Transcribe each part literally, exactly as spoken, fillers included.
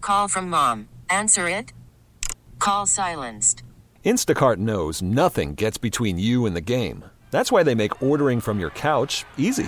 Call from mom. Answer it. Call silenced. Instacart knows nothing gets between you and the game. That's why they make ordering from your couch easy.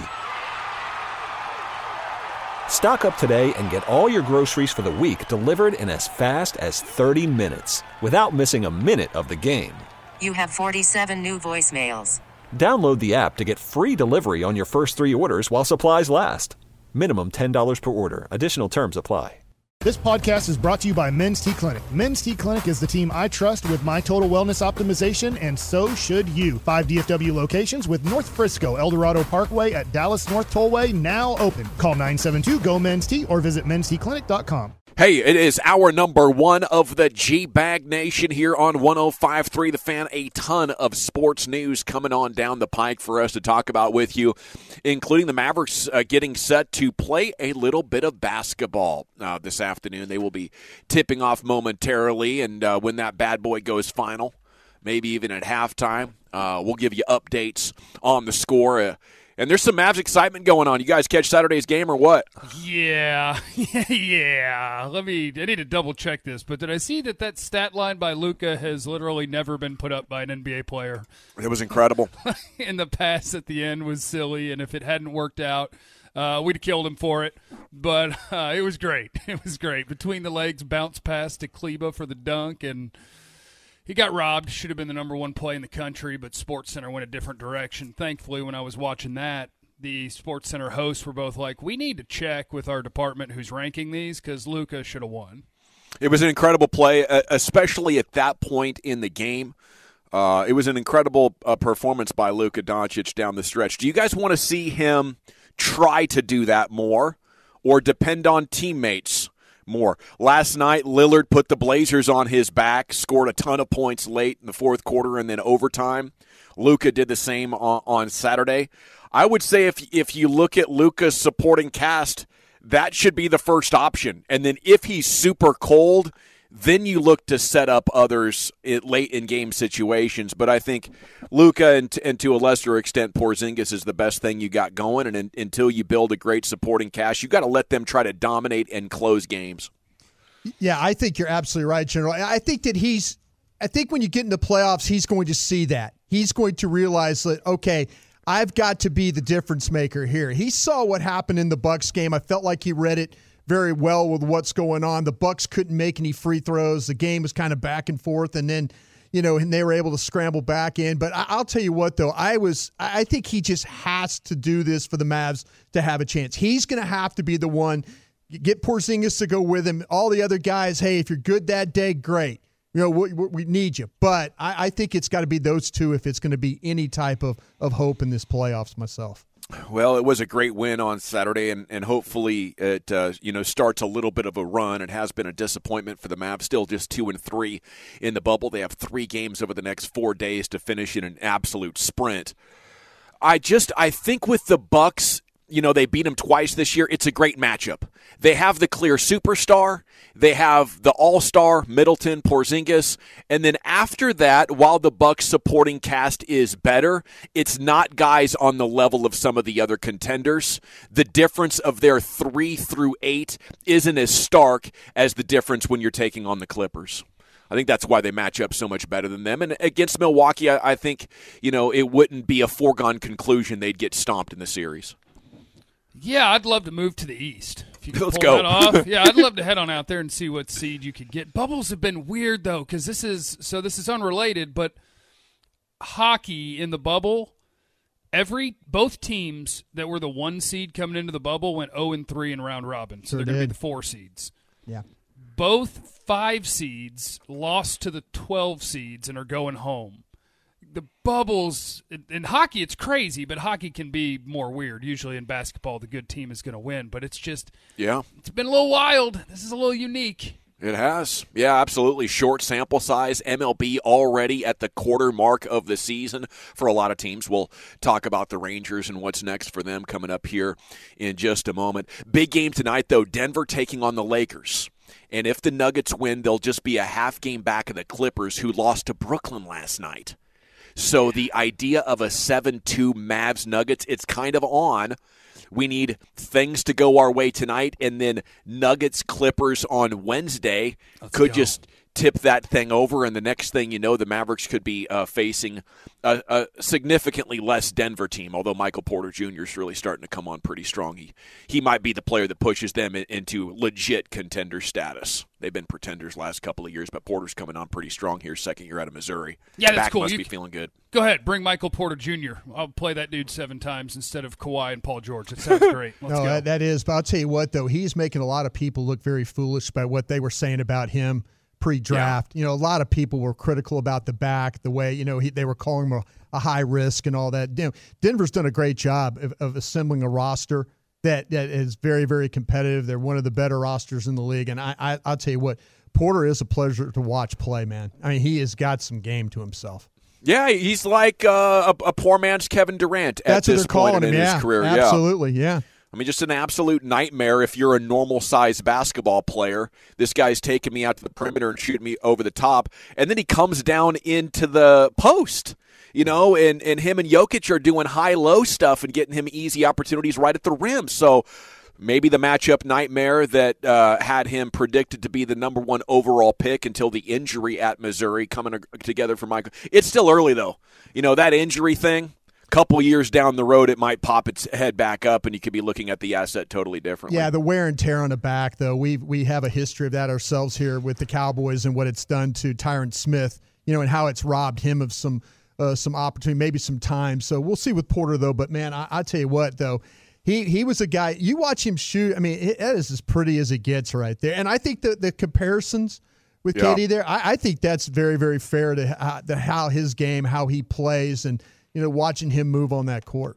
Stock up today and get all your groceries for the week delivered in as fast as thirty minutes without missing a minute of the game. You have forty-seven new voicemails. Download the app to get free delivery on your first three orders while supplies last. Minimum ten dollars per order. Additional terms apply. This podcast is brought to you by Men's T Clinic. Men's T Clinic is the team I trust with my total wellness optimization, and so should you. Five D F W locations with North Frisco, El Dorado Parkway at Dallas North Tollway now open. Call nine seven two, G O, Men's T or visit mens t clinic dot com. Hey, it is hour number one of the G-Bag Nation here on one oh five point three The Fan. A ton of sports news coming on down the pike for us to talk about with you, including the Mavericks uh, getting set to play a little bit of basketball uh, this afternoon. They will be tipping off momentarily, and uh, when that bad boy goes final, maybe even at halftime, uh, we'll give you updates on the score. Uh, And there's some Mavs excitement going on. You guys catch Saturday's game or what? Yeah, yeah. Let me. I need to double check this. But did I see that that stat line by Luka has literally never been put up by an N B A player? It was incredible. And the pass at the end was silly. And if it hadn't worked out, uh, we'd have killed him for it. But uh, it was great. It was great. Between the legs, bounce pass to Kleba for the dunk, and he got robbed. Should have been the number one play in the country, but SportsCenter went a different direction. Thankfully, when I was watching that, the SportsCenter hosts were both like, we need to check with our department who's ranking these because Luka should have won. It was an incredible play, especially at that point in the game. Uh, it was an incredible uh, performance by Luka Doncic down the stretch. Do you guys want to see him try to do that more or depend on teammates more? Last night, Lillard put the Blazers on his back, scored a ton of points late in the fourth quarter and then overtime. Luka did the same on, on Saturday. I would say if if you look at Luka's supporting cast, that should be the first option. And then if he's super cold, then you look to set up others late in game situations. But I think Luka and, and to a lesser extent Porzingis is the best thing you got going. And in, until you build a great supporting cast, you got to let them try to dominate and close games. Yeah, I think you're absolutely right, General. I think that he's – I think when you get into playoffs, he's going to see that. He's going to realize that, okay, I've got to be the difference maker here. He saw what happened in the Bucks game. I felt like he read it very well with what's going on. The Bucks couldn't make any free throws. The game was kind of back and forth, and then, you know, and they were able to scramble back in. But I, I'll tell you what, though, I was I think he just has to do this for the Mavs to have a chance. He's going to have to be the one. Get Porzingis to go with him. All the other guys, hey, if you're good that day, great. You know, we, we need you. But I, I think it's got to be those two if it's going to be any type of, of hope in this playoffs myself. Well, it was a great win on Saturday, and, and hopefully it uh, you know starts a little bit of a run. It has been a disappointment for the Mavs, still just two and three in the bubble. They have three games over the next four days to finish in an absolute sprint. I just I think with the Bucks, you know, they beat them twice this year. It's a great matchup. They have the clear superstar. They have the all-star Middleton, Porzingis. And then after that, while the Bucks supporting cast is better, it's not guys on the level of some of the other contenders. The difference of their three through eight isn't as stark as the difference when you're taking on the Clippers. I think that's why they match up so much better than them. And against Milwaukee, I, I think, you know, it wouldn't be a foregone conclusion they'd get stomped in the series. Yeah, I'd love to move to the East. If you could Let's pull go. that off. Yeah, I'd love to head on out there and see what seed you could get. Bubbles have been weird, though, because this is – so this is unrelated, but hockey in the bubble, every – both teams that were the one seed coming into the bubble went oh and three in round robin, so Sure they're going to be did. the four seeds. Yeah. Both five seeds lost to the twelve seeds and are going home. The bubbles in hockey, it's crazy, but hockey can be more weird. Usually in basketball, the good team is going to win, but it's just Yeah. it's been a little wild. This is a little unique. It has. Yeah, absolutely. Short sample size. M L B already at the quarter mark of the season for a lot of teams. We'll talk about the Rangers and what's next for them coming up here in just a moment. Big game tonight, though. Denver taking on the Lakers. And if the Nuggets win, they'll just be a half game back of the Clippers, who lost to Brooklyn last night. So the idea of a seven two Mavs Nuggets, it's kind of on we need things to go our way tonight, and then Nuggets Clippers on Wednesday Let's could go. just tip that thing over, and the next thing you know, the Mavericks could be uh, facing a, a significantly less Denver team, although Michael Porter Junior is really starting to come on pretty strong. He, he might be the player that pushes them in, into legit contender status. They've been pretenders last couple of years, but Porter's coming on pretty strong here, second year out of Missouri. Yeah, that's Back cool. must You, be feeling good. Go ahead, bring Michael Porter Junior I'll play that dude seven times instead of Kawhi and Paul George. It sounds great. Let's no, go. That, that is. But I'll tell you what, though, he's making a lot of people look very foolish by what they were saying about him pre-draft. Yeah. You know, a lot of people were critical about the back, the way, you know, he, they were calling him a, a high risk and all that. You know, Denver's done a great job of, of assembling a roster that, that is very, very competitive. They're one of the better rosters in the league. And I, I, I'll tell you what, Porter is a pleasure to watch play, man. I mean, he has got some game to himself. Yeah, he's like uh, a, a poor man's Kevin Durant at That's this what they're calling point him, in yeah, his career. Absolutely, yeah. yeah. I mean, just an absolute nightmare if you're a normal-sized basketball player. This guy's taking me out to the perimeter and shooting me over the top, and then he comes down into the post, you know, and, and him and Jokic are doing high-low stuff and getting him easy opportunities right at the rim. So maybe the matchup nightmare that uh, had him predicted to be the number one overall pick until the injury at Missouri coming together for Michael. It's still early, though. You know, that injury thing, couple years down the road, it might pop its head back up, and you could be looking at the asset totally differently. Yeah, the wear and tear on the back, though, we we have a history of that ourselves here with the Cowboys and what it's done to Tyron Smith, you know, and how it's robbed him of some uh, some opportunity, maybe some time. So we'll see with Porter, though. But, man, I, I tell you what, though, he he was a guy, you watch him shoot, I mean, it, that is as pretty as it gets right there. And I think the, the comparisons with yeah. K D there, I, I think that's very, very fair to, uh, to how his game, how he plays, and you know, watching him move on that court.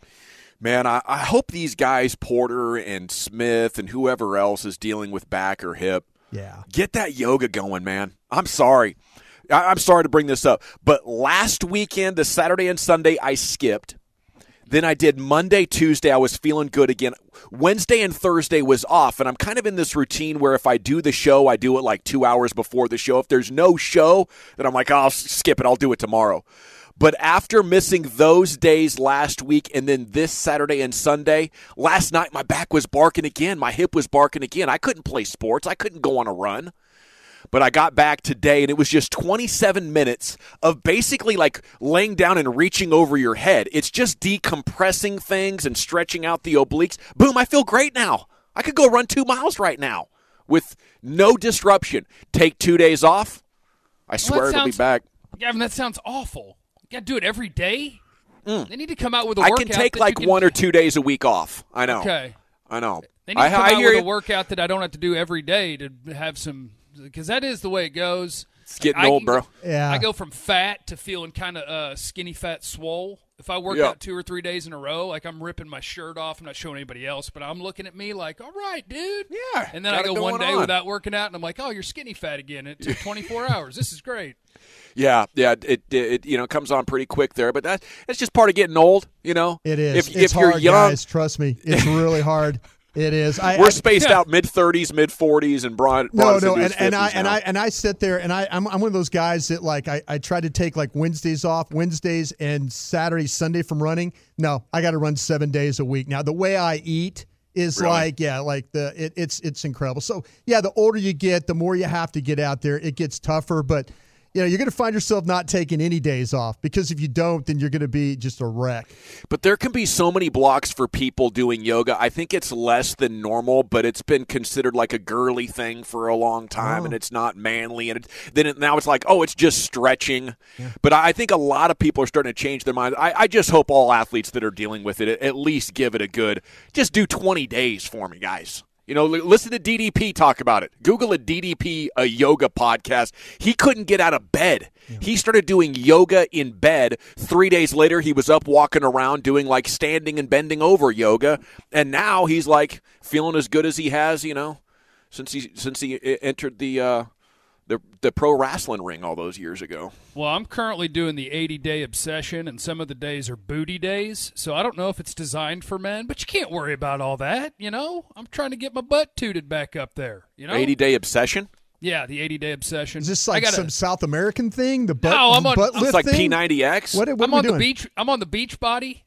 Man, I, I hope these guys, Porter and Smith and whoever else is dealing with back or hip, yeah, get that yoga going, man. I'm sorry. I, I'm sorry to bring this up, but last weekend, the Saturday and Sunday, I skipped. Then I did Monday, Tuesday. I was feeling good again. Wednesday and Thursday was off, and I'm kind of in this routine where if I do the show, I do it like two hours before the show. If there's no show, then I'm like, oh, I'll skip it. I'll do it tomorrow. But after missing those days last week and then this Saturday and Sunday, last night my back was barking again. My hip was barking again. I couldn't play sports. I couldn't go on a run. But I got back today, and it was just twenty-seven minutes of basically like laying down and reaching over your head. It's just decompressing things and stretching out the obliques. Boom, I feel great now. I could go run two miles right now with no disruption. Take two days off. I swear well, it'll sounds, be back. Gavin, that sounds awful. You got to do it every day? Mm. They need to come out with a I workout. I can take like can... one or two days a week off. I know. Okay. I know. They need to I, come I out hear with you. a workout that I don't have to do every day to have some – because that is the way it goes. It's getting I, old, bro. Yeah. I go from fat to feeling kind of uh, skinny, fat, swole. If I work yeah. out two or three days in a row, like I'm ripping my shirt off. I'm not showing anybody else, but I'm looking at me like, all right, dude. Yeah. And then I go one day on. without working out, and I'm like, oh, you're skinny fat again. It took twenty-four hours. This is great. Yeah, yeah, it, it you know comes on pretty quick there, but that that's just part of getting old, you know. It is. If, it's if hard, you're young, guys. Trust me, it's really hard. It is. I, We're I, spaced yeah. out mid thirties, mid forties, and broad. No, no, and, and I now. and I and I sit there and I I'm, I'm one of those guys that like I, I try to take like Wednesdays off, Wednesdays and Saturday, Sunday from running. No, I got to run seven days a week now. The way I eat is really? like yeah, like the it, it's it's incredible. So yeah, the older you get, the more you have to get out there. It gets tougher, but. You know, you're going to find yourself not taking any days off because if you don't, then you're going to be just a wreck. But there can be so many blocks for people doing yoga. I think it's less than normal, but it's been considered like a girly thing for a long time, oh. and it's not manly. And it, then it, now it's like, oh, it's just stretching. Yeah. But I think a lot of people are starting to change their minds. I, I just hope all athletes that are dealing with it at least give it a good, just do twenty days for me, guys. You know, listen to D D P talk about it. Google a D D P, a yoga podcast. He couldn't get out of bed. Yeah. He started doing yoga in bed. Three days later, he was up walking around doing like standing and bending over yoga. And now he's like feeling as good as he has, you know, since he since he entered the uh, the the pro wrestling ring all those years ago. Well, I'm currently doing the eighty-day obsession, and some of the days are booty days, so I don't know if it's designed for men, but you can't worry about all that, you know? I'm trying to get my butt tooted back up there, you know? eighty-day obsession? Yeah, the eighty-day obsession. Is this like gotta, some South American thing? The butt, no, I'm on, butt lift It's like thing? P ninety X? What, what I'm are on we the doing? beach. I'm on the beach body.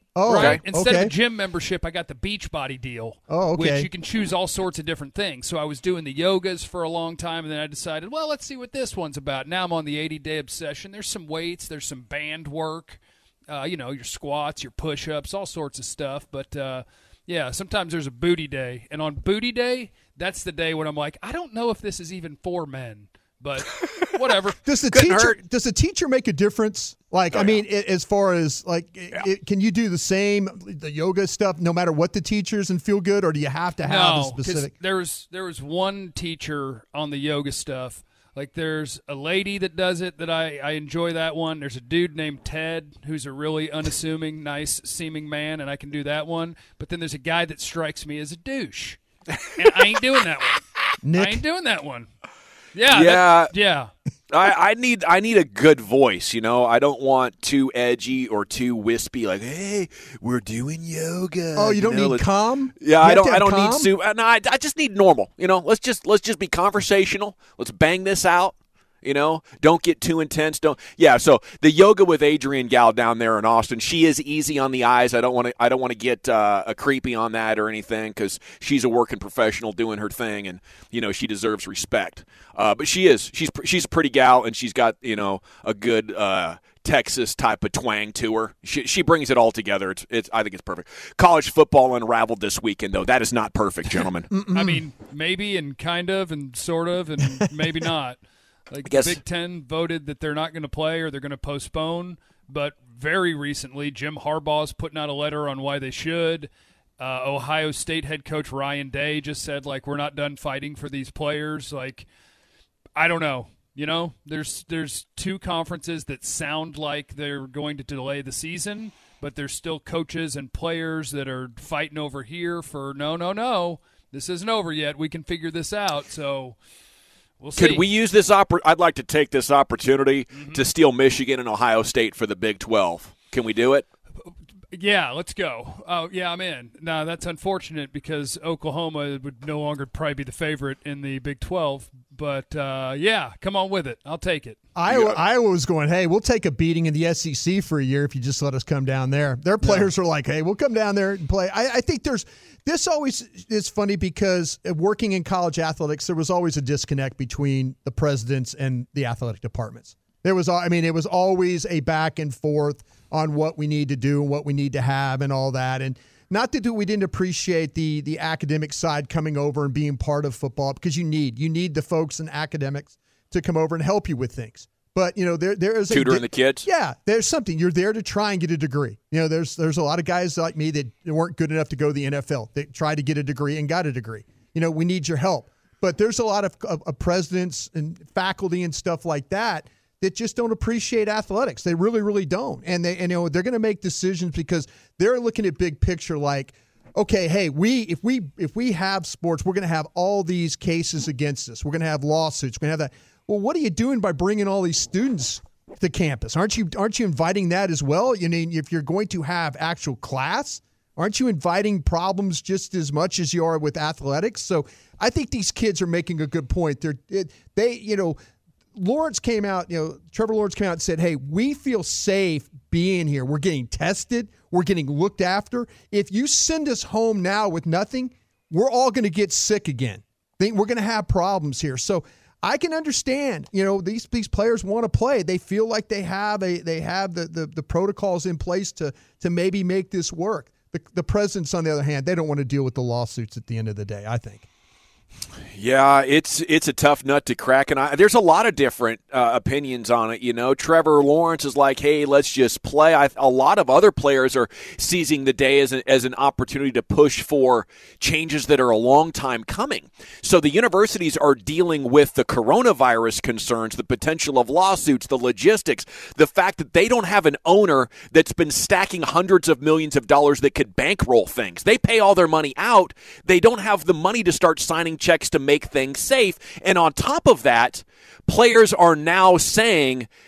Oh, right. okay. Instead okay. of a gym membership, I got the Beachbody deal. Oh, okay. Which you can choose all sorts of different things. So I was doing the yogas for a long time, and then I decided, well, let's see what this one's about. Now I'm on the eighty-day obsession. There's some weights. There's some band work. Uh, you know, your squats, your push-ups, all sorts of stuff. But, uh, yeah, sometimes there's a booty day. And on booty day, that's the day when I'm like, I don't know if this is even for men. But whatever. Does the Couldn't teacher hurt. does the teacher make a difference? Like, Oh, I mean, yeah. it, as far as like, Yeah. it, can you do the same the yoga stuff no matter what the teachers and feel good, or do you have to have a No, specific? because there was there was one teacher on the yoga stuff. Like, there's a lady that does it that I, I enjoy that one. There's a dude named Ted who's a really unassuming, nice-seeming man, and I can do that one. But then there's a guy that strikes me as a douche, and I ain't doing that one. Nick? I ain't doing that one. Yeah, Yeah. that- yeah. I, I need I need a good voice, you know. I don't want too edgy or too wispy. Like, hey, we're doing yoga. Oh, you don't know, need let's- calm? Yeah, You I have don't. to I have don't calm? need super. No, I, I just need normal. You know, let's just let's just be conversational. Let's bang this out. You know, don't get too intense. Don't. Yeah. So the yoga with Adrienne gal down there in Austin, she is easy on the eyes. I don't want to. I don't want to get uh, a creepy on that or anything, because she's a working professional doing her thing, and you know she deserves respect. Uh, but she is. She's she's a pretty gal, and she's got you know a good uh, Texas type of twang to her. She she brings it all together. It's it's. I think it's perfect. College football unraveled this weekend, though. That is not perfect, gentlemen. I mean, maybe and kind of and sort of and maybe not. Like, the guess- Big Ten voted that they're not going to play or they're going to postpone, but very recently Jim Harbaugh's putting out a letter on why they should. Uh, Ohio State head coach Ryan Day just said, like, we're not done fighting for these players. Like, I don't know. You know, there's there's two conferences that sound like they're going to delay the season, but there's still coaches and players that are fighting over here for no, no, no. This isn't over yet. We can figure this out. So we'll see. Could we use this oppor- I'd like to take this opportunity Mm-hmm. to steal Michigan and Ohio State for the Big twelve. Can we do it? Yeah, let's go. Oh, yeah, I'm in. Now, that's unfortunate because Oklahoma would no longer probably be the favorite in the Big twelve. But, uh, yeah, come on with it. I'll take it. Iowa, Iowa was going, hey, we'll take a beating in the S E C for a year if you just let us come down there. Their players were like, hey, we'll come down there and play. I, I think there's this always is funny because working in college athletics, there was always a disconnect between the presidents and the athletic departments. There was, I mean, it was always a back and forth on what we need to do and what we need to have and all that. And not that we didn't appreciate the the academic side coming over and being part of football, because you need you need the folks in academics to come over and help you with things. But, you know, there there is a Tutoring the kids? Yeah, there's something. You're there to try and get a degree. You know, there's there's a lot of guys like me that weren't good enough to go to the N F L. They tried to get a degree and got a degree. You know, we need your help. But there's a lot of, of, of presidents and faculty and stuff like that that just don't appreciate athletics. They really, really don't. And they, and, you know, they're going to make decisions because they're looking at big picture like, okay, hey, we if we if we have sports, we're going to have all these cases against us. We're going to have lawsuits. We're going to have that. Well, what are you doing by bringing all these students to campus? Aren't you aren't you inviting that as well? You mean, if you're going to have actual class, aren't you inviting problems just as much as you are with athletics? So I think these kids are making a good point. They're it, they you know. Lawrence came out, you know, Trevor Lawrence came out and said, hey, we feel safe being here. We're getting tested. We're getting looked after. If you send us home now with nothing, we're all going to get sick again. We're going to have problems here. So I can understand, you know, these these players want to play. They feel like they have a they have the the, the protocols in place to to maybe make this work. The, the presidents, on the other hand, they don't want to deal with the lawsuits at the end of the day, I think. Yeah, it's it's a tough nut to crack, and I, there's a lot of different uh, opinions on it. You know, Trevor Lawrence is like, "Hey, let's just play." I, a lot of other players are seizing the day as an, as an opportunity to push for changes that are a long time coming. So the universities are dealing with the coronavirus concerns, the potential of lawsuits, the logistics, the fact that they don't have an owner that's been stacking hundreds of millions of dollars that could bankroll things. They pay all their money out. They don't have the money to start signing checks to make things safe. And on top of that, players are now saying,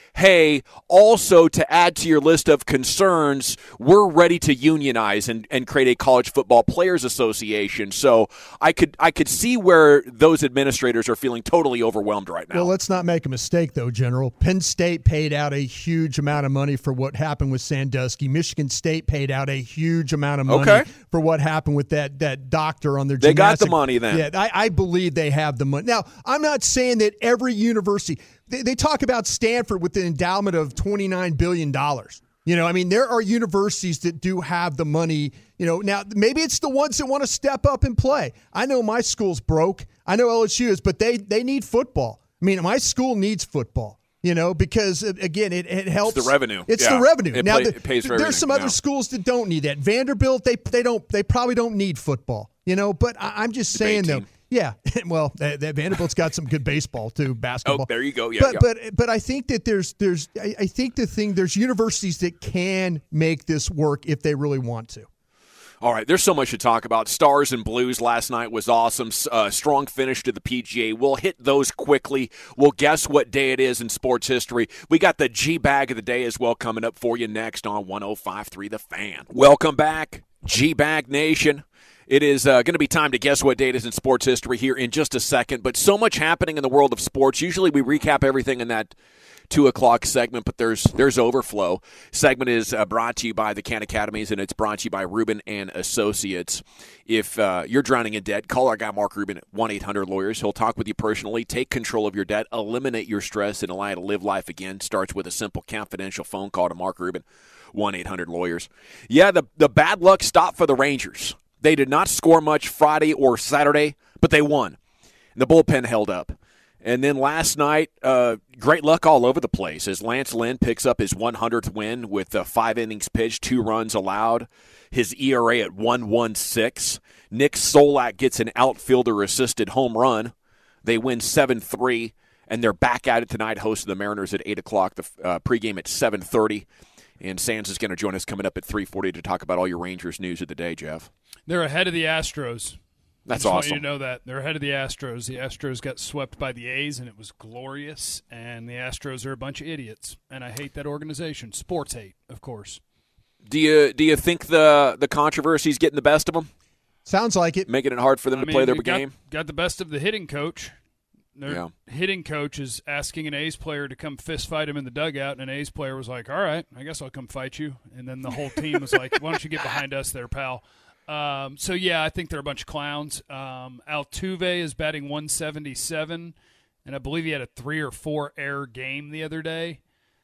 hey, also to add to your list of concerns, we're ready to unionize and, and create a college football players association. So I could I could see where those administrators are feeling totally overwhelmed right now. Well, let's not make a mistake, though, General. Penn State paid out a huge amount of money for what happened with Sandusky. Michigan State paid out a huge amount of money okay. for what happened with that, that doctor on their They gymnastic. got the money then. Yeah, I, I believe they have the money. Now, I'm not saying that every university – they, they talk about Stanford with an endowment of twenty-nine billion dollars. You know, I mean, there are universities that do have the money. You know, now maybe it's the ones that want to step up and play. I know my school's broke. I know L S U is, but they they need football. I mean, my school needs football, you know, because, again, it, it helps. It's the revenue. It's yeah. the revenue. It now, play, the, it pays for there's everything. some other yeah. schools that don't need that. Vanderbilt, they they don't they probably don't need football, you know, but I, I'm just saying, though. Yeah, well, that, that Vanderbilt's got some good baseball too, basketball. Oh, there you go. Yeah, but yeah. but but I think that there's there's I, I think the thing there's universities that can make this work if they really want to. All right, there's so much to talk about. Stars and Blues last night was awesome. Uh, strong finish to the P G A. We'll hit those quickly. We'll guess what day it is in sports history. We got the G-Bag of the day as well coming up for you next on one oh five point three The Fan. Welcome back, G-Bag Nation. It is uh, going to be time to guess what date is in sports history here in just a second. But so much happening in the world of sports. Usually we recap everything in that two o'clock segment, but there's there's overflow. Segment is uh, brought to you by the Khan Academies, and it's brought to you by Rubin and Associates. If uh, you're drowning in debt, call our guy Mark Rubin at one eight hundred lawyers. He'll talk with you personally, take control of your debt, eliminate your stress, and allow you to live life again. Starts with a simple confidential phone call to Mark Rubin, one eight hundred lawyers. Yeah, the, the bad luck stopped for the Rangers. They did not score much Friday or Saturday, but they won. And the bullpen held up. And then last night, uh, great luck all over the place as Lance Lynn picks up his one hundredth win with uh, five innings pitched, two runs allowed. His E R A at one point one six. Nick Solak gets an outfielder-assisted home run. They win seven three, and they're back at it tonight, hosting the Mariners at eight o'clock, the uh, pregame at seven thirty. And Sands is going to join us coming up at three forty to talk about all your Rangers news of the day, Jeff. They're ahead of the Astros. That's I just awesome. want you to know that. They're ahead of the Astros. The Astros got swept by the A's, and it was glorious. And the Astros are a bunch of idiots. And I hate that organization. Sports hate, of course. Do you do you think the the controversy is getting the best of them? Sounds like it. Making it hard for them I to mean, play their got, game? Got the best of the hitting coach. Their Yeah. hitting coach is asking an A's player to come fist fight him in the dugout, and an A's player was like, all right, I guess I'll come fight you. And then the whole team was like, why don't you get behind us there, pal? Um, so, yeah, I think they're a bunch of clowns. Um, Altuve is batting one seventy-seven, and I believe he had a three or four error game the other day.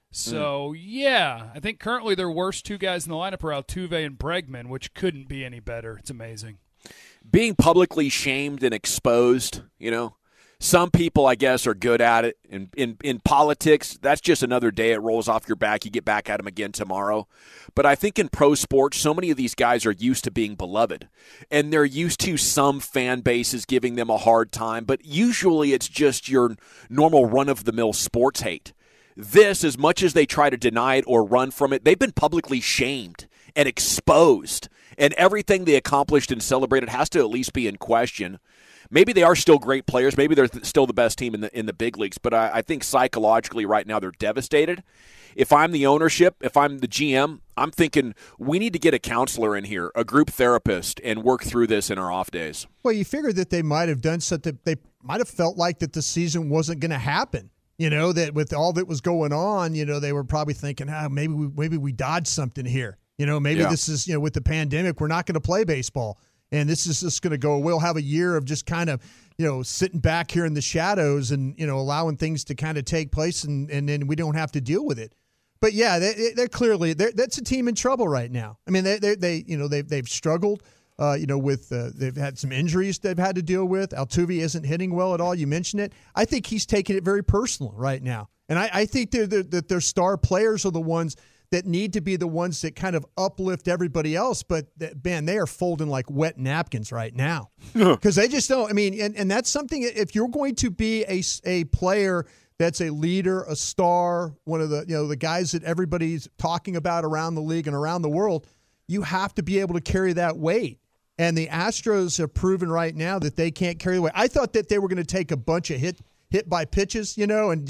So, mm. yeah, I think currently their worst two guys in the lineup are Altuve and Bregman, which couldn't be any better. It's amazing. Being publicly shamed and exposed, you know, some people, I guess, are good at it. In, in in politics, that's just another day. It rolls off your back. You get back at them again tomorrow. But I think in pro sports, so many of these guys are used to being beloved. And they're used to some fan bases giving them a hard time. But usually it's just your normal run-of-the-mill sports hate. This, as much as they try to deny it or run from it, they've been publicly shamed and exposed. And everything they accomplished and celebrated has to at least be in question. Maybe they are still great players. Maybe they're th- still the best team in the in the big leagues. But I, I think psychologically right now they're devastated. If I'm the ownership, if I'm the G M, I'm thinking we need to get a counselor in here, a group therapist, and work through this in our off days. Well, you figured that they might have done something. They might have felt like that the season wasn't going to happen. You know, that with all that was going on, you know, they were probably thinking, ah, maybe we maybe we dodged something here. You know, maybe yeah. this is, you know, with the pandemic, we're not going to play baseball. And this is just going to go, we'll have a year of just kind of, you know, sitting back here in the shadows and, you know, allowing things to kind of take place and, and then we don't have to deal with it. But, yeah, they, they're clearly, they're, that's a team in trouble right now. I mean, they, they, they you know, they've, they've struggled, uh, you know, with, uh, they've had some injuries they've had to deal with. Altuve isn't hitting well at all. You mentioned it. I think he's taking it very personal right now. And I, I think they're, they're, that their star players are the ones that need to be the ones that kind of uplift everybody else. But, that, man, they are folding like wet napkins right now because they just don't. I mean, and, and that's something, if you're going to be a, a player that's a leader, a star, one of the, you know, the guys that everybody's talking about around the league and around the world, you have to be able to carry that weight. And the Astros have proven right now that they can't carry the weight. I thought that they were going to take a bunch of hit hit by pitches, you know, and just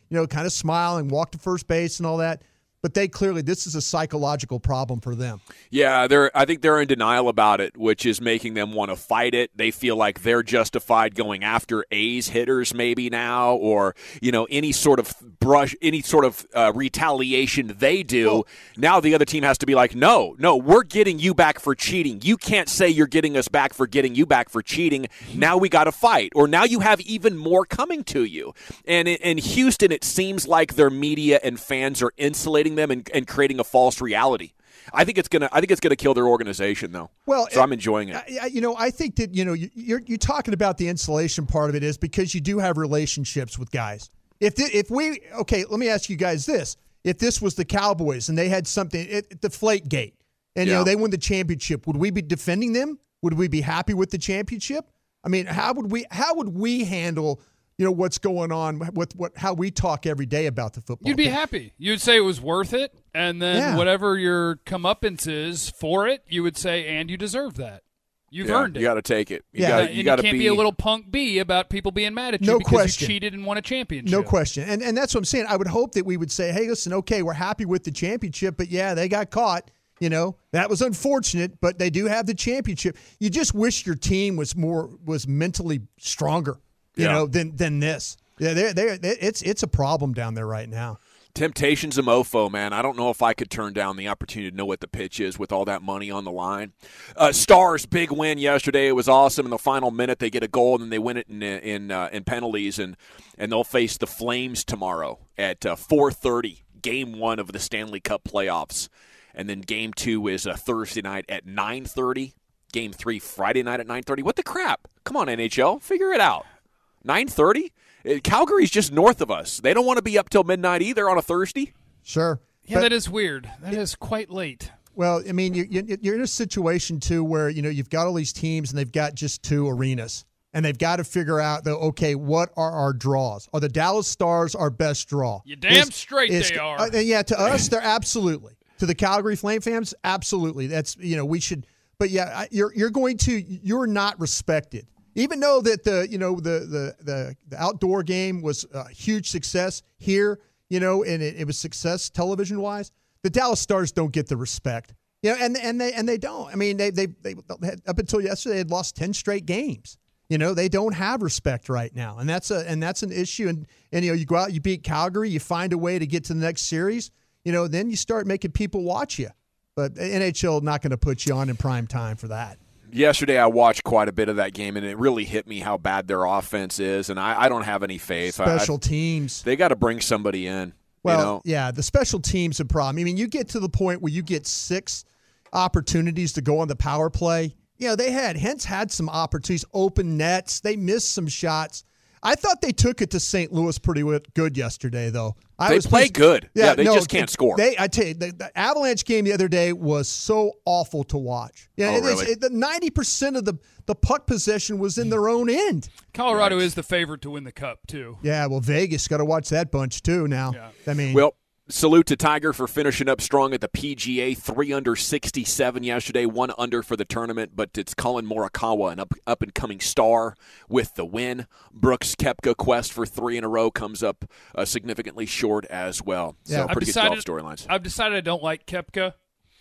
you know, kind of smile and walk to first base and all that. But they clearly, this is a psychological problem for them. Yeah, they're. I think they're in denial about it, which is making them want to fight it. They feel like they're justified going after A's hitters maybe now, or you know, any sort of brush, any sort of uh, retaliation they do. Well, now the other team has to be like, no, no, we're getting you back for cheating. You can't say you're getting us back for getting you back for cheating. Now we got to fight, or now you have even more coming to you. And in, in Houston, it seems like their media and fans are insulating them and, and creating a false reality. I think it's gonna. I think it's gonna kill their organization, though. Well, so I'm enjoying it. I, you know, I think that you know you're you're talking about the insulation part of it is because you do have relationships with guys. If the, if we okay, let me ask you guys this: if this was the Cowboys and they had something, it, Deflategate, and yeah. you know they won the championship, would we be defending them? Would we be happy with the championship? I mean, how would we how would we handle? You know, what's going on with what how we talk every day about the football. You'd be team. happy. You'd say it was worth it, and then yeah. whatever your comeuppance is for it, you would say, and you deserve that. You've yeah, earned it. You got to take it. You yeah, gotta, and you, you gotta can't be, be a little punk B about people being mad at you no because question. you cheated and won a championship. No question. And and that's what I'm saying. I would hope that we would say, hey, listen, okay, we're happy with the championship, but yeah, they got caught. You know, that was unfortunate, but they do have the championship. You just wish your team was more was mentally stronger, you yeah. know, than than this. Yeah, they're, they're, it's it's a problem down there right now. Temptation's a mofo, man. I don't know if I could turn down the opportunity to know what the pitch is with all that money on the line. Uh, Stars, big win yesterday. It was awesome. In the final minute, they get a goal, and then they win it in in, uh, in penalties, and, and they'll face the Flames tomorrow at uh, four thirty, game one of the Stanley Cup playoffs. And then game two is uh, Thursday night at nine thirty. Game three, Friday night at nine thirty. What the crap? Come on, N H L. Figure it out. nine thirty? Calgary's just north of us. They don't want to be up till midnight either on a Thursday. Sure. Yeah, but, that is weird. That is quite late. Well, I mean, you, you, you're in a situation, too, where, you know, you've got all these teams and they've got just two arenas. And they've got to figure out, though, okay, what are our draws? Are the Dallas Stars our best draw? You damn is, straight is, they are. Uh, yeah, to us, they're absolutely. To the Calgary Flame fans, absolutely. That's, you know, we should. But, yeah, you're you're going to, you're not respected. Even though that the you know the the the, the outdoor game was a huge success here, you know, and it, it was success television wise, the Dallas Stars don't get the respect, you know, and and they and they don't. I mean, they they they had, up until yesterday they had lost ten straight games. You know, they don't have respect right now, and that's a and that's an issue. And and you know, you go out, you beat Calgary, you find a way to get to the next series. You know, then you start making people watch you. But N H L not going to put you on in prime time for that. Yesterday, I watched quite a bit of that game, and it really hit me how bad their offense is, and I, I don't have any faith. Special I, teams. They got to bring somebody in. Well, you know? yeah, the special teams a problem. I mean, you get to the point where you get six opportunities to go on the power play. You know, they had, Hence had some opportunities, open nets. They missed some shots. I thought they took it to Saint Louis pretty good yesterday, though. I they was play pleased. good. Yeah, yeah they no, just can't score. They, I tell you, the, the Avalanche game the other day was so awful to watch. Yeah, oh, it really? is, it, the ninety percent of the, the puck possession was in their own end. Colorado right. is the favorite to win the Cup, too. Yeah, well, Vegas got to watch that bunch, too, now. Yeah. I mean, well, salute to Tiger for finishing up strong at the P G A. Three under sixty-seven yesterday, one under for the tournament, but it's Colin Morikawa, an up, up-and-coming star, with the win. Brooks Koepka quest for three in a row comes up uh, significantly short as well. Yeah. So pretty decided, good golf storylines. I've decided I don't like Koepka.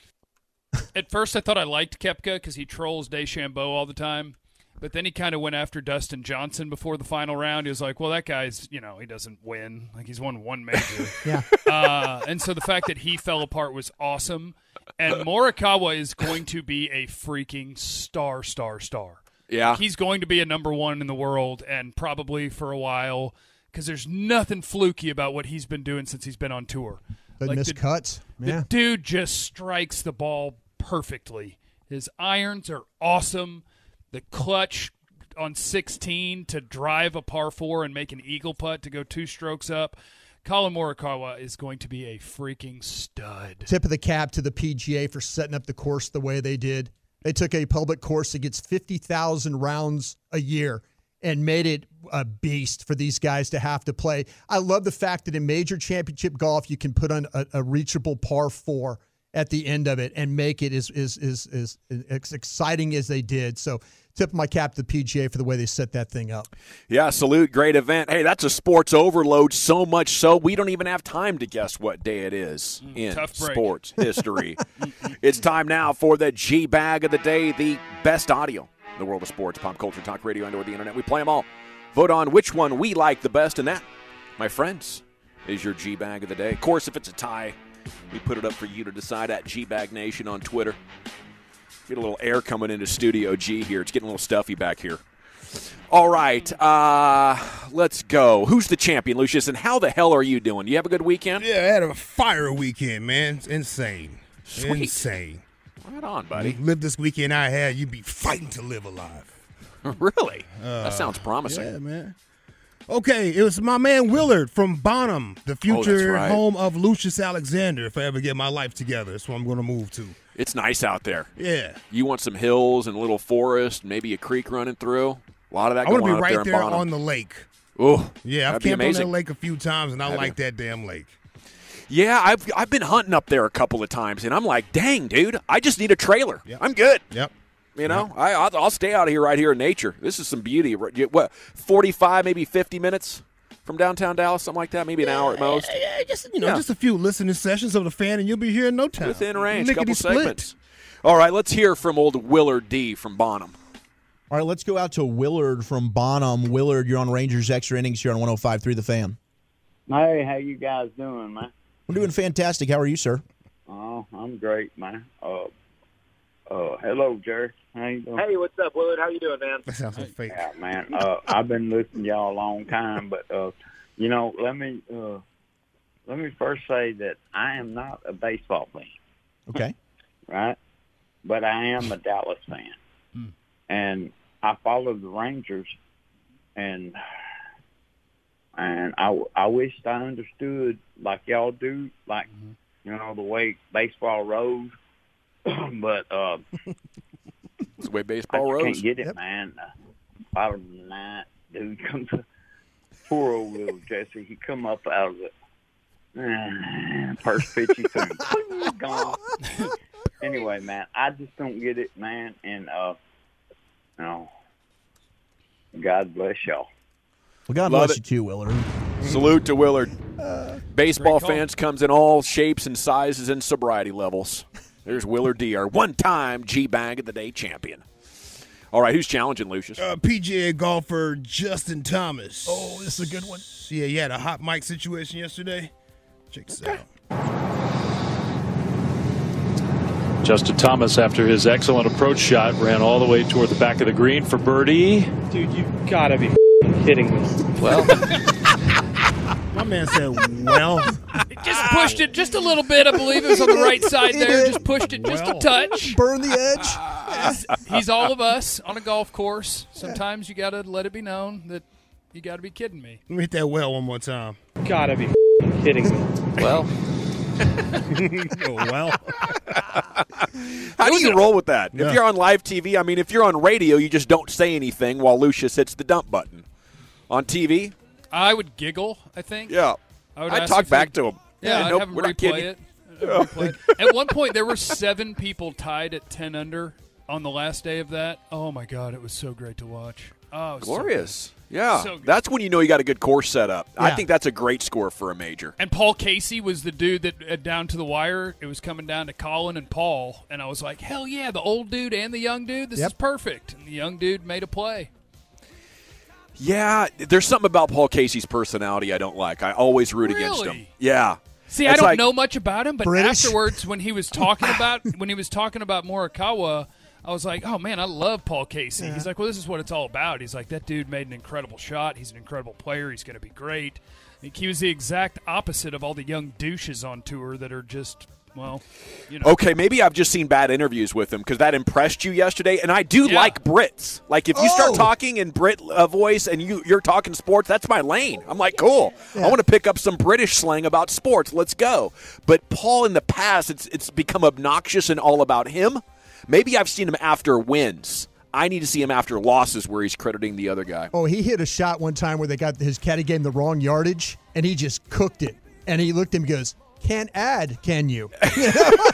At first, I thought I liked Koepka because he trolls DeChambeau all the time. But then he kind of went after Dustin Johnson before the final round. He was like, well, that guy's, you know, he doesn't win. Like, he's won one major. yeah. Uh, and so the fact that he fell apart was awesome. And Morikawa is going to be a freaking star, star, star. Yeah. He's going to be a number one in the world and probably for a while because there's nothing fluky about what he's been doing since he's been on tour. But like missed the, cuts. Yeah. The dude just strikes the ball perfectly. His irons are awesome. The clutch on sixteen to drive a par four and make an eagle putt to go two strokes up. Colin Morikawa is going to be a freaking stud. Tip of the cap to the P G A for setting up the course the way they did. They took a public course that gets fifty thousand rounds a year and made it a beast for these guys to have to play. I love the fact that in major championship golf, you can put on a, a reachable par four at the end of it and make it as, as, as, as, as exciting as they did. So tip my cap to the P G A for the way they set that thing up. Yeah, salute. Great event. Hey, that's a sports overload, so much so we don't even have time to guess what day it is Mm, in tough break. sports history. It's time now for the G-Bag of the day, the best audio in the world of sports, pop culture, talk radio, and or the internet. We play them all. Vote on which one we like the best, and that, my friends, is your G-Bag of the day. Of course, if it's a tie, we put it up for you to decide at G-Bag Nation on Twitter. Get a little air coming into Studio G here. It's getting a little stuffy back here. All right, uh, let's go. Who's the champion, Lucius, and how the hell are you doing? You have a good weekend? Yeah, I had a fire weekend, man. It's insane. Sweet. Insane. Right on, buddy. You live this weekend I had, you'd be fighting to live alive. Really? Uh, that sounds promising. Yeah, man. Okay, it was my man Willard from Bonham, the future Oh, right. home of Lucius Alexander. If I ever get my life together, that's what I'm going to move to. It's nice out there. Yeah. You want some hills and a little forest, maybe a creek running through. A lot of that I going want to be on up right there, there in Bonham. on the lake. Oh, Yeah, I've that'd be camped on amazing. that lake a few times, and I Have like you? that damn lake. Yeah, I've I've been hunting up there a couple of times, and I'm like, dang, dude, I just need a trailer. Yep. I'm good. Yep. You know, I I'll, I'll stay out of here right here in nature. This is some beauty. What, forty-five, maybe fifty minutes from downtown Dallas, something like that, maybe an hour at most. Yeah, just you know, Yeah. just a few listening sessions of the Fan, and you'll be here in no time. Within range, couple Lickety-split. segments. All right, let's hear from old Willard D. from Bonham. All right, let's go out to Willard from Bonham. Willard, you're on Rangers Extra Innings here on one oh five point three The Fan. Hey, how you guys doing, man? We're doing fantastic. How are you, sir? Oh, I'm great, man. Uh, uh, hello, Jerry. How you doing? Hey, what's up, Willard? How you doing, man? That sounds so fake. Yeah, man. Uh, I've been listening to y'all a long time, but uh, you know, let me uh, let me first say that I am not a baseball fan, Okay. right? But I am a Dallas fan, Hmm. and I follow the Rangers, and and I I wished I understood like y'all do, like you know the way baseball rolls, but uh. That's the way I baseball just rolls. can't get it, man. Uh, bottom of the night, dude comes up. Poor old little Jesse. He come up out of the uh, first pitch he threw. He's gone. Anyway, man, I just don't get it, man. And uh, you know, God bless y'all. Well, God Love bless it. you too, Willard. Salute to Willard. Baseball Great call. fans comes in all shapes and sizes and sobriety levels. There's Willard D, our one-time G-Bag of the Day champion. All right, who's challenging, Lucius? Uh, P G A golfer Justin Thomas. Oh, this is a good one. Yeah, he had a hot mic situation yesterday. Check this out. Justin Thomas, after his excellent approach shot, ran all the way toward the back of the green for birdie. Dude, you gotta be kidding me. Well, My man said, well, Just pushed it just a little bit. I believe it was on the right side there. Just pushed it just a Well. touch. Burn the edge. He's all of us on a golf course. Sometimes you got to let it be known that you got to be kidding me. let me hit that well one more time. Gotta be kidding me. well, Oh, well. How do you roll with that? Yeah. If you're on live T V, I mean, if you're on radio, you just don't say anything while Lucius hits the dump button. On T V, I would giggle, I think. yeah. I would I'd ask talk if back they- to him. Yeah, I'd nope, have him we're not replay kidding. it. I'd have him replay it. At one point, there were seven people tied at ten under on the last day of that. Oh, my God. It was so great to watch. Oh, it was so Glorious. Yeah. So good. That's when you know you got a good course set up. I Yeah. think that's a great score for a major. And Paul Casey was the dude that uh, down to the wire. It was coming down to Colin and Paul, and I was like, hell yeah, the old dude and the young dude. This Yep. is perfect. And the young dude made a play. Yeah, there's something about Paul Casey's personality I don't like. I always root against him. Really? Yeah. See, I It's don't like- know much about him, but British? afterwards, when he was talking about when he was talking about Morikawa, I was like, oh man, I love Paul Casey. He's like, well, this is what it's all about. He's like, that dude made an incredible shot. He's an incredible player. He's going to be great. Like, he was the exact opposite of all the young douches on tour that are just, well, you know. Okay, maybe I've just seen bad interviews with him because that impressed you yesterday. And I do Yeah. like Brits. Like, if you start Oh. talking in Brit uh, voice and you, you're talking sports, that's my lane. I'm like, cool. I want to pick up some British slang about sports. Let's go. But Paul, in the past, it's it's become obnoxious and all about him. Maybe I've seen him after wins. I need to see him after losses where he's crediting the other guy. Oh, he hit a shot one time where they got his caddy gave him the wrong yardage, and he just cooked it. And he looked at him and goes, "Can't add, can you?" Can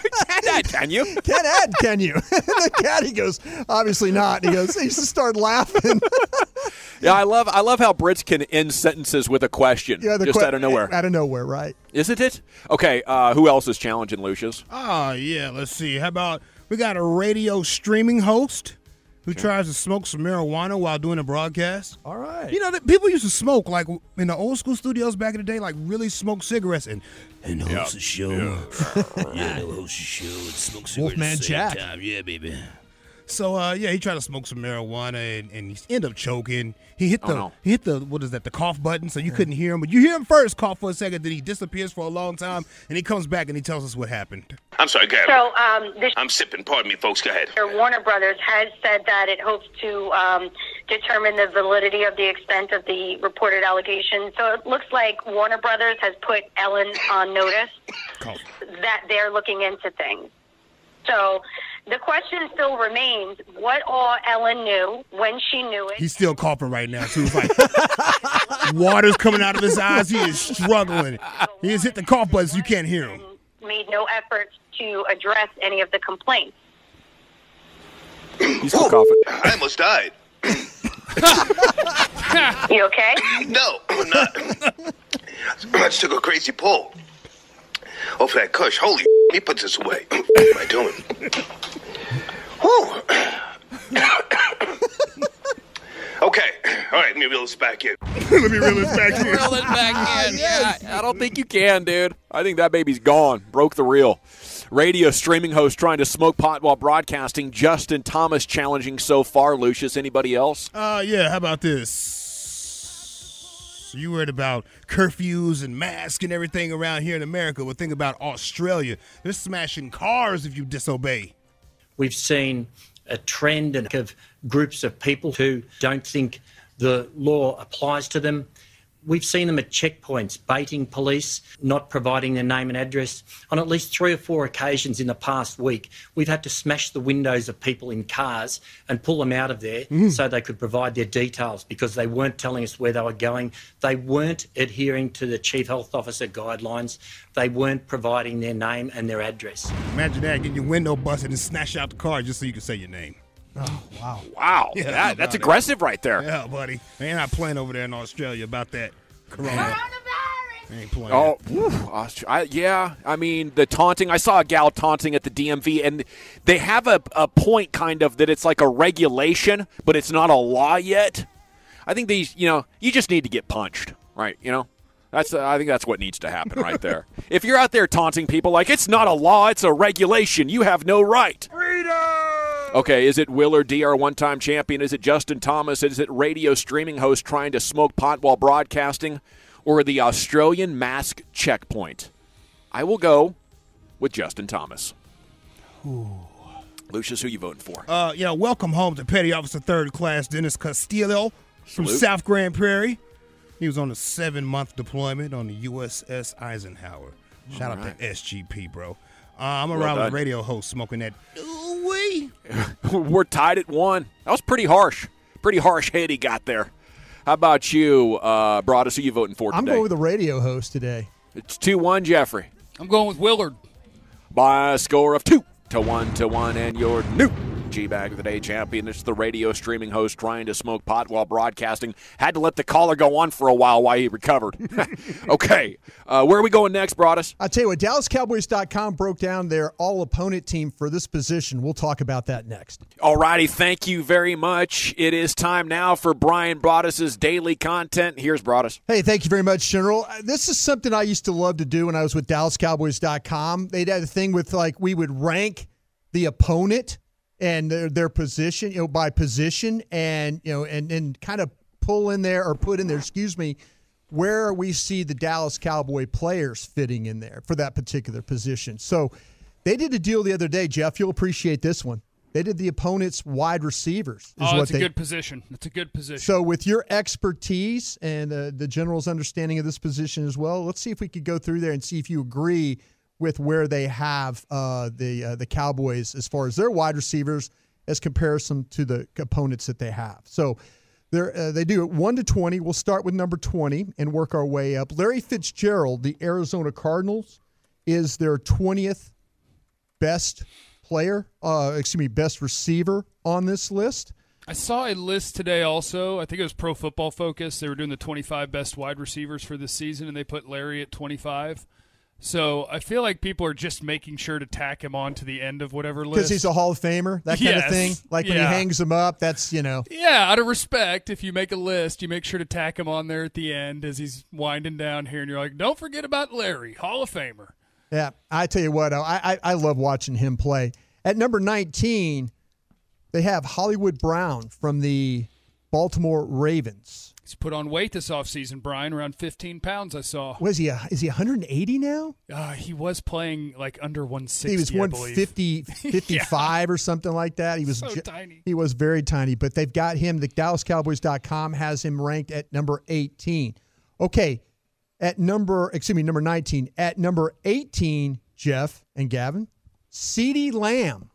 add that, can you? Can't add, can you? The caddy goes, obviously not. He goes, he just started laughing. Yeah, I love I love how Brits can end sentences with a question, Yeah, the just que- out of nowhere. Out of nowhere, right? Isn't it? Okay, uh, who else is challenging Lucius? Oh, yeah, let's see. How about we got a radio streaming host who okay. tries to smoke some marijuana while doing a broadcast. All right. You know, that people used to smoke, like, in the old school studios back in the day, like, really smoke cigarettes. And, and the host of the show. Yeah, yeah the host of the show and smoke cigarettes Wolfman at the same Jack. time. Yeah, baby. So, uh, yeah, he tried to smoke some marijuana, and, and he ended up choking. He hit the, oh, no. he hit the, what is that, the cough button, so you yeah. couldn't hear him. But you hear him first cough for a second, then he disappears for a long time, and he comes back and he tells us what happened. I'm sorry, go ahead. So, um, this I'm sipping. Pardon me, folks. Go ahead. Warner Brothers has said that it hopes to um, determine the validity of the extent of the reported allegations. So it looks like Warner Brothers has put Ellen on notice cough. that they're looking into things. So the question still remains, what all Ellen knew, when she knew it. He's still coughing right now, too. It's like water's coming out of his eyes. He is struggling. He has hit the cough button so you can't hear him. Made no efforts to address any of the complaints. He's still coughing. I almost died. You okay? No, I'm not. I just took a crazy pull. Oh, for that Kush. Holy let me put this away. What am I doing? Whew. Okay. All right, let me reel this back in. Let me reel this back in. Reel this back in. Yeah, I don't think you can, dude. I think that baby's gone. Broke the reel. Radio streaming host trying to smoke pot while broadcasting. Justin Thomas challenging so far. Lucius, anybody else? Uh, yeah, how about this? You worried about curfews and masks and everything around here in America. Well, think about Australia. They're smashing cars if you disobey. We've seen a trend of groups of people who don't think the law applies to them. We've seen them at checkpoints, baiting police, not providing their name and address. On at least three or four occasions in the past week, we've had to smash the windows of people in cars and pull them out of there mm. so they could provide their details because they weren't telling us where they were going. They weren't adhering to the Chief Health Officer guidelines. They weren't providing their name and their address. Imagine that, getting your window busted and snatch out the car just so you can say your name. Oh, wow. Wow. Yeah, that, that's aggressive it. right there. Yeah, buddy. They ain't not playing over there in Australia about that corona. They ain't playing. Oh, whew, I, yeah. I mean, the taunting. I saw a gal taunting at the D M V, and they have a, a point kind of that it's like a regulation, but it's not a law yet. I think these, you know, you just need to get punched, right? You know? That's uh, I think that's what needs to happen right there. If you're out there taunting people like it's not a law, it's a regulation, you have no right. Freedom! Okay, is it Willard D, our one-time champion? Is it Justin Thomas? Is it radio streaming host trying to smoke pot while broadcasting? Or the Australian mask checkpoint? I will go with Justin Thomas. Ooh. Lucius, who you voting for? Uh, yeah, welcome home to Petty Officer Third Class Dennis Castillo from Salute. South Grand Prairie. He was on a seven-month deployment on the U S S Eisenhower. Shout All out right. to S G P, bro. Uh, I'm around well with a radio host smoking that. Ooh-wee. We're tied at one. That was pretty harsh. Pretty harsh hit he got there. How about you, uh, Broadus? Who you voting for today? I'm going with the radio host today. It's two one, Jeffrey. I'm going with Willard. By a score of two to one to one, and your new G-Bag of the Day champion. It's the radio streaming host trying to smoke pot while broadcasting. Had to let the caller go on for a while while he recovered. Okay. Uh, where are we going next, Broadus? I'll tell you what, Dallas Cowboys dot com broke down their all-opponent team for this position. We'll talk about that next. All righty. Thank you very much. It is time now for Brian Broadus's daily content. Here's Broadus. Hey, thank you very much, General. This is something I used to love to do when I was with Dallas Cowboys dot com. They'd had a thing with, like, we would rank the opponent and their, their position, you know, by position, and you know, and and kind of pull in there or put in there, excuse me, where we see the Dallas Cowboy players fitting in there for that particular position. So they did a deal the other day, Jeff. You'll appreciate this one. They did the opponent's wide receivers. Is oh, what that's they, a good position. That's a good position. So with your expertise and uh, the general's understanding of this position as well, let's see if we could go through there and see if you agree with where they have uh, the uh, the Cowboys as far as their wide receivers as comparison to the opponents that they have. So they're, uh, they do it one to twenty. We'll start with number twenty and work our way up. Larry Fitzgerald, the Arizona Cardinals, is their twentieth best player, uh, excuse me, best receiver on this list. I saw a list today also. I think it was Pro Football Focus. They were doing the twenty-five best wide receivers for this season, and they put Larry at twenty-five. So I feel like people are just making sure to tack him on to the end of whatever list. Because he's a Hall of Famer, that kind yes. of thing. Like when yeah. he hangs him up, that's, you know. Yeah, out of respect, if you make a list, you make sure to tack him on there at the end as he's winding down here, and you're like, don't forget about Larry, Hall of Famer. Yeah, I tell you what, I, I, I love watching him play. At number nineteen, they have Hollywood Brown from the Baltimore Ravens. He's put on weight this offseason, Brian, around fifteen pounds I saw. Was he? A, is he one hundred eighty now? Uh, he was playing like under one sixty, He was I one fifty, believe. fifty-five or something like that. He was So ju- tiny. He was very tiny, but they've got him. The Dallas Cowboys dot com has him ranked at number eighteen. Okay, at number, excuse me, number nineteen. At number eighteen, Jeff and Gavin, CeeDee Lamb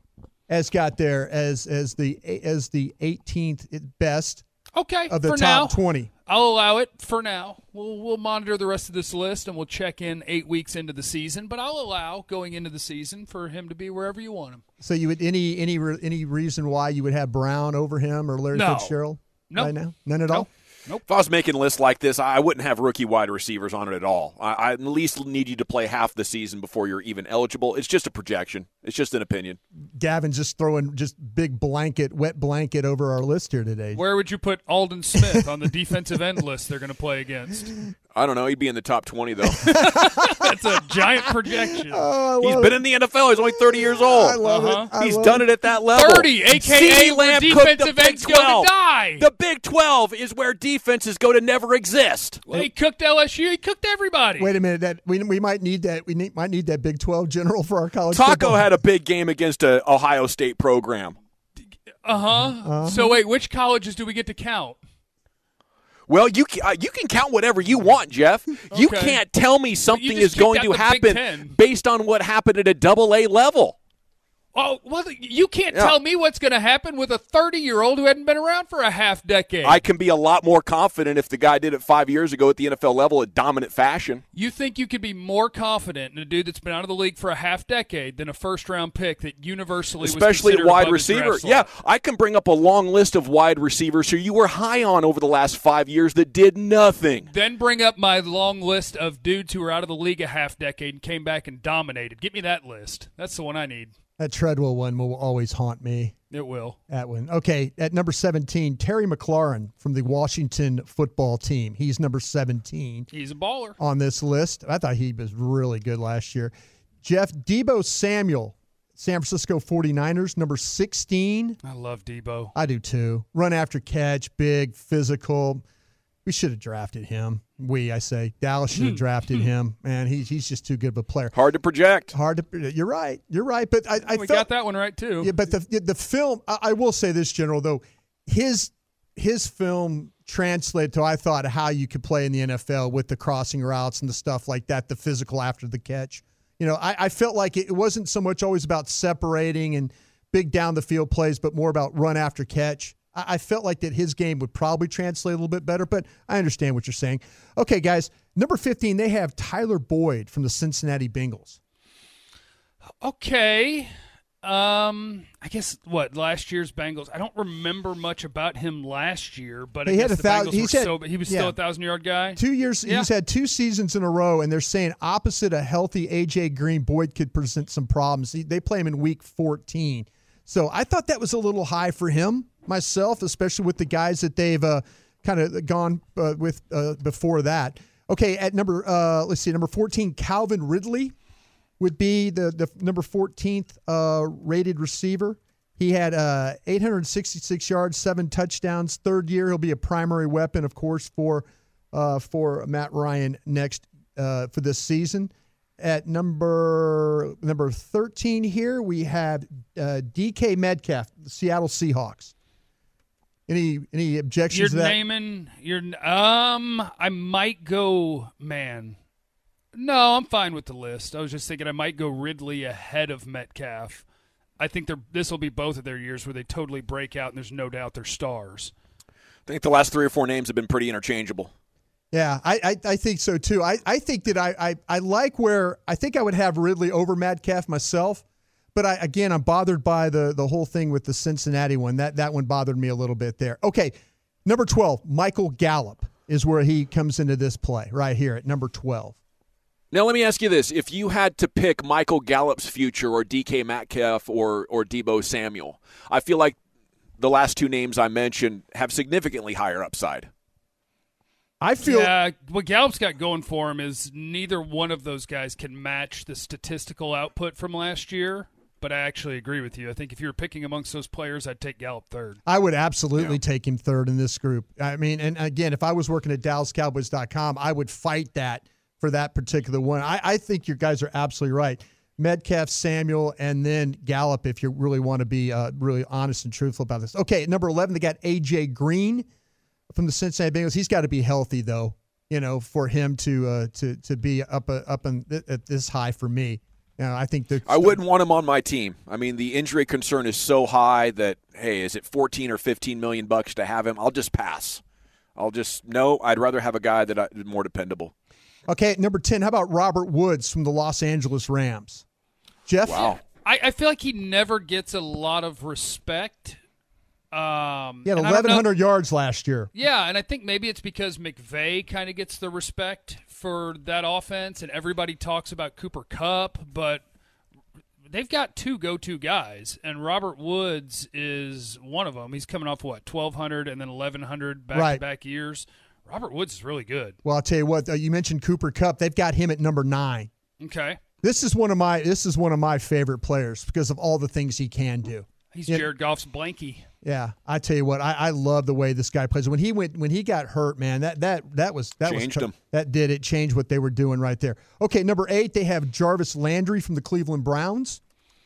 has got there as as the as the eighteenth best. Okay, of the for top now, twenty. I'll allow it for now. We'll we'll monitor the rest of this list, and we'll check in eight weeks into the season. But I'll allow going into the season for him to be wherever you want him. So you would any any any reason why you would have Brown over him or Larry No. Fitzgerald Nope. right now? None at Nope. all. Nope. If I was making lists like this, I wouldn't have rookie wide receivers on it at all. I, I at least need you to play half the season before you're even eligible. It's just a projection. It's just an opinion. Gavin's just throwing just big blanket, wet blanket over our list here today. Where would you put Alden Smith on the defensive end list they're going to play against? I don't know. He'd be in the top twenty, though. That's a giant projection. Oh, He's been in the N F L. He's only thirty years old. I love Uh-huh. it. I He's love done it. it at that level. thirty, a k a CeeDee where Lamb cooked defensive the Big ends go to twelve. die. The Big twelve is where defenses go to never exist. Well, he cooked L S U. He cooked everybody. Wait a minute. That we we might need that. We need, might need that Big twelve general for our college. Taco football. had a big game against a Ohio State program. Uh-huh. Uh-huh. So, wait, which colleges do we get to count? Well, you can, uh, you can count whatever you want, Jeff. You Okay. can't tell me something just is going kicked to out the Big happen Ten. based on what happened at a double A level. Oh, well, you can't Yeah. tell me what's going to happen with a thirty-year-old who hadn't been around for a half decade. I can be a lot more confident if the guy did it five years ago at the N F L level at dominant fashion. You think you could be more confident in a dude that's been out of the league for a half decade than a first-round pick that universally Especially was at considered wide above his receiver. draft slot? Yeah, I can bring up a long list of wide receivers who you were high on over the last five years that did nothing. Then bring up my long list of dudes who were out of the league a half decade and came back and dominated. Give me that list. That's the one I need. That Treadwell one will always haunt me. It will. That one. Okay, at number seventeen, Terry McLaurin from the Washington football team. He's number seventeen. He's a baller. On this list. I thought he was really good last year. Jeff, Deebo Samuel, San Francisco forty-niners, number sixteen. I love Debo. I do too. Run after catch, big, physical. We should have drafted him. We, I say. Dallas should have drafted him. Man, he's he's just too good of a player. Hard to project. Hard to. You're right. You're right. But I, I we felt, got that one right too. Yeah, but the the film. I, I will say this, General, though, his his film translated to I thought how you could play in the N F L with the crossing routes and the stuff like that, the physical after the catch. You know, I, I felt like it wasn't so much always about separating and big down the field plays, but more about run after catch. I felt like that his game would probably translate a little bit better, but I understand what you're saying. Okay, guys, number fifteen, they have Tyler Boyd from the Cincinnati Bengals. Okay. Um, I guess, what, last year's Bengals. I don't remember much about him last year, but He I had guess a the thou- Bengals he's were had- so, he was yeah. still a thousand-yard guy. Two years, Yeah. he's had two seasons in a row, and they're saying opposite a healthy A J Green, Boyd could present some problems. He, they play him in week fourteen. So I thought that was a little high for him, myself, especially with the guys that they've uh, kind of gone uh, with uh, before that. Okay, at number, uh, let's see, number fourteen, Calvin Ridley would be the, the number fourteenth uh, rated receiver. He had uh, eight hundred sixty-six yards, seven touchdowns. Third year, he'll be a primary weapon, of course, for uh, for Matt Ryan next uh, for this season. At number number thirteen here, we have uh, D K Metcalf, the Seattle Seahawks. Any any objections You're to that? naming, you're, um, I might go, man. No, I'm fine with the list. I was just thinking I might go Ridley ahead of Metcalf. I think this will be both of their years where they totally break out, and there's no doubt they're stars. I think the last three or four names have been pretty interchangeable. Yeah, I, I, I think so too. I, I think that I, I, I like where I think I would have Ridley over Metcalf myself. But I, again, I'm bothered by the the whole thing with the Cincinnati one. That that one bothered me a little bit there. Okay, number twelve, Michael Gallup is where he comes into this play right here at number twelve. Now, let me ask you this. If you had to pick Michael Gallup's future or D K Metcalf or, or Deebo Samuel, I feel like the last two names I mentioned have significantly higher upside. I feel yeah, what Gallup's got going for him is neither one of those guys can match the statistical output from last year, but I actually agree with you. I think if you were picking amongst those players, I'd take Gallup third. I would absolutely Yeah. take him third in this group. I mean, and again, if I was working at Dallas Cowboys dot com, I would fight that for that particular one. I, I think your guys are absolutely right. Metcalf, Samuel, and then Gallup if you really want to be uh, really honest and truthful about this. Okay, at number eleven, they got A J Green from the Cincinnati Bengals. He's got to be healthy, though, you know, for him to uh, to to be up uh, up in, at this high for me. You know, I think that I wouldn't want him on my team. I mean, the injury concern is so high that, hey, is it fourteen or fifteen million bucks to have him? I'll just pass. I'll just no. I'd rather have a guy that is more dependable. Okay, at number ten, how about Robert Woods from the Los Angeles Rams? Jeff? Wow. I, I feel like he never gets a lot of respect. Um, He had and I don't eleven hundred know- yards last year. Yeah, and I think maybe it's because McVay kind of gets the respect for that offense, and everybody talks about Cooper Kupp, but they've got two go-to guys, and Robert Woods is one of them. He's coming off, what, twelve hundred and then eleven hundred back-to-back years. Robert Woods is really good. Well, I'll tell you what, uh, you mentioned Cooper Kupp. They've got him at number nine. Okay. This is one of my this is one of my favorite players because of all the things he can do. He's Yeah. Jared Goff's blankie. Yeah, I tell you what, I, I love the way this guy plays. When he went, when he got hurt, man, that that that was that Changed was him. that did it changed what they were doing right there. Okay, number eight, they have Jarvis Landry from the Cleveland Browns.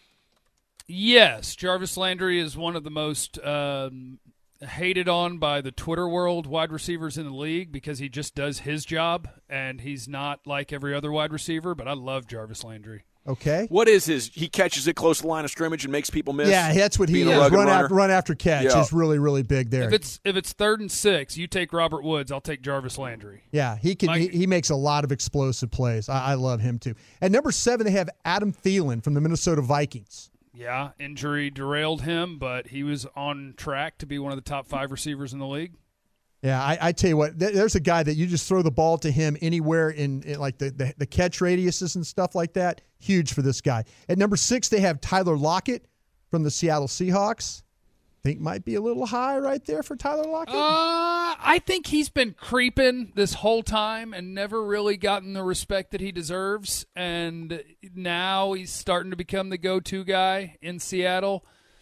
Yes, Jarvis Landry is one of the most um, hated on by the Twitter world wide receivers in the league because he just does his job, and he's not like every other wide receiver, but I love Jarvis Landry. Okay. What is his? He catches it close to the line of scrimmage and makes people miss. Yeah, that's what he Being a is. rugged Run runner. after, run after catch Yeah. is really, really big there. If it's if it's third and six, you take Robert Woods, I'll take Jarvis Landry. Yeah, he can. Mike- He, he makes a lot of explosive plays. I, I love him too. At number seven, they have Adam Thielen from the Minnesota Vikings. Yeah, injury derailed him, but he was on track to be one of the top five receivers in the league. Yeah, I, I tell you what, th- there's a guy that you just throw the ball to him anywhere in, in like the, the, the catch radiuses and stuff like that. Huge for this guy. At number six, they have Tyler Lockett from the Seattle Seahawks. Think might be a little high right there for Tyler Lockett. Uh, I think he's been creeping this whole time and never really gotten the respect that he deserves. And now he's starting to become the go-to guy in Seattle.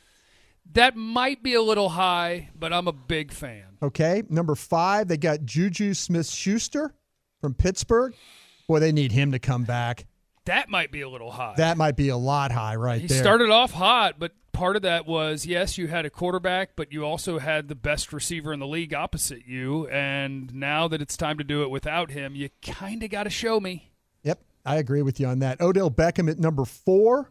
That might be a little high, but I'm a big fan. Okay, number five, they got Juju Smith-Schuster from Pittsburgh. Boy, they need him to come back. That might be a little high. That might be a lot high right He there. started off hot, but part of that was, yes, you had a quarterback, but you also had the best receiver in the league opposite you. And now that it's time to do it without him, you kind of got to show me. Yep, I agree with you on that. Odell Beckham at number four.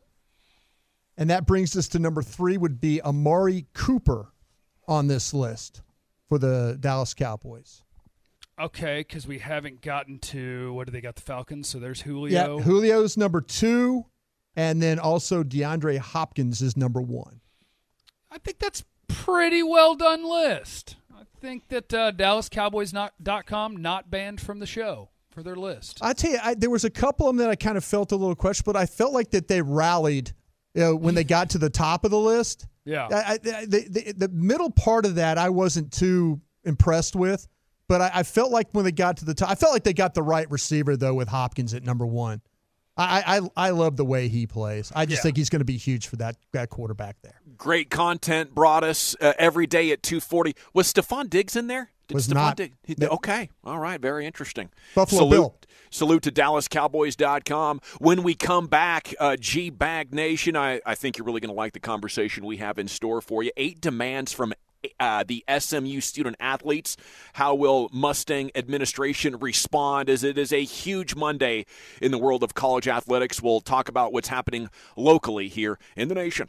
And that brings us to number three would be Amari Cooper on this list for the Dallas Cowboys. Okay, because we haven't gotten to, what do they got, the Falcons? So there's Yeah, Julio. Julio's number two, and then also DeAndre Hopkins is number one. I think that's pretty well done list. I think that uh, Dallas Cowboys dot com not banned from the show for their list. I tell you, I, there was a couple of them that I kind of felt a little question, but I felt like that they rallied you know, when they got to the top of the list. Yeah. I, I, the, the, the middle part of that I wasn't too impressed with, but I, I felt like when they got to the top, I felt like they got the right receiver, though, with Hopkins at number one. I I, I love the way he plays. I just Yeah. think he's going to be huge for that, that quarterback there. Great content brought us uh, every day at two forty. Was Stephon Diggs in there? Did Was Stephon not. Diggs? He- okay. All right. Very interesting. Buffalo salute, Bill. Salute to Dallas Cowboys dot com. When we come back, uh, G-Bag Nation, I, I think you're really going to like the conversation we have in store for you. Eight demands from uh, the S M U student athletes. How will Mustang administration respond as it is a huge Monday in the world of college athletics? We'll talk about what's happening locally here in the nation.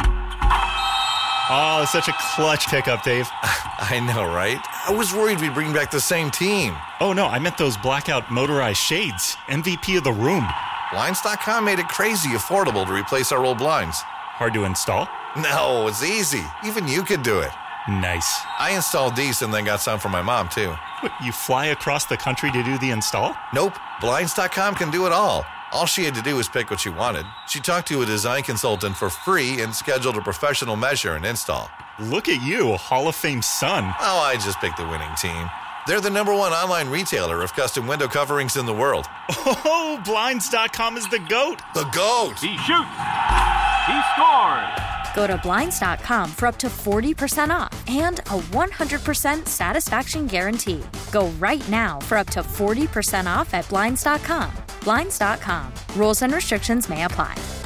Oh, such a clutch pickup, Dave. I know, right? I was worried we'd bring back the same team. Oh, no, I meant those blackout motorized shades. M V P of the room. Blinds dot com made it crazy affordable to replace our old blinds. Hard to install? No, it's easy. Even you could do it. Nice. I installed these and then got some for my mom, too. What, you fly across the country to do the install? Nope. Blinds dot com can do it all. All she had to do was pick what she wanted. She talked to a design consultant for free and scheduled a professional measure and install. Look at you, a Hall of Fame son. Oh, I just picked the winning team. They're the number one online retailer of custom window coverings in the world. Oh, Blinds dot com is the GOAT. The GOAT. He shoots. He scores. Go to Blinds dot com for up to forty percent off and a one hundred percent satisfaction guarantee. Go right now for up to forty percent off at Blinds dot com. Blinds dot com. Rules and restrictions may apply.